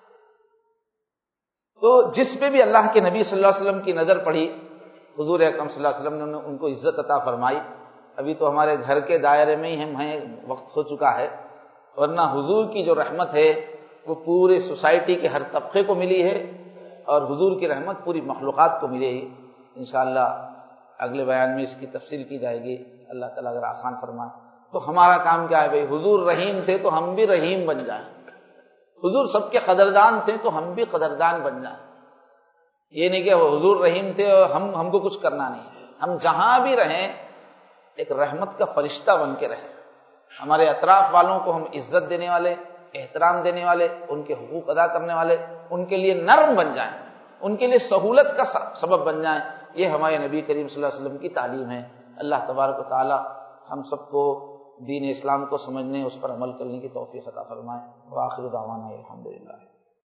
تو جس پہ بھی اللہ کے نبی صلی اللہ علیہ وسلم کی نظر پڑی، حضور اکرم صلی اللہ علیہ وسلم نے ان کو عزت عطا فرمائی۔ ابھی تو ہمارے گھر کے دائرے میں ہی ہم ہیں، وقت ہو چکا ہے، ورنہ حضور کی جو رحمت ہے وہ پورے سوسائٹی کے ہر طبقے کو ملی ہے، اور حضور کی رحمت پوری مخلوقات کو ملے گی۔ انشاءاللہ اگلے بیان میں اس کی تفصیل کی جائے گی، اللہ تعالیٰ اگر آسان فرمائے۔ تو ہمارا کام کیا ہے بھائی، حضور رحیم تھے تو ہم بھی رحیم بن جائیں، حضور سب کے قدردان تھے تو ہم بھی قدردان بن جائیں۔ یہ نہیں کہ حضور رحیم تھے اور ہم ہم کو کچھ کرنا نہیں، ہم جہاں بھی رہیں ایک رحمت کا فرشتہ بن کے رہیں، ہمارے اطراف والوں کو ہم عزت دینے والے، احترام دینے والے، ان کے حقوق ادا کرنے والے، ان کے لیے نرم بن جائیں، ان کے لیے سہولت کا سبب بن جائیں۔ یہ ہمارے نبی کریم صلی اللہ علیہ وسلم کی تعلیم ہے۔ اللہ تبارک و تعالی ہم سب کو دین اسلام کو سمجھنے، اس پر عمل کرنے کی توفیق عطا فرمائے۔ وآخر دعوانا الحمدللہ۔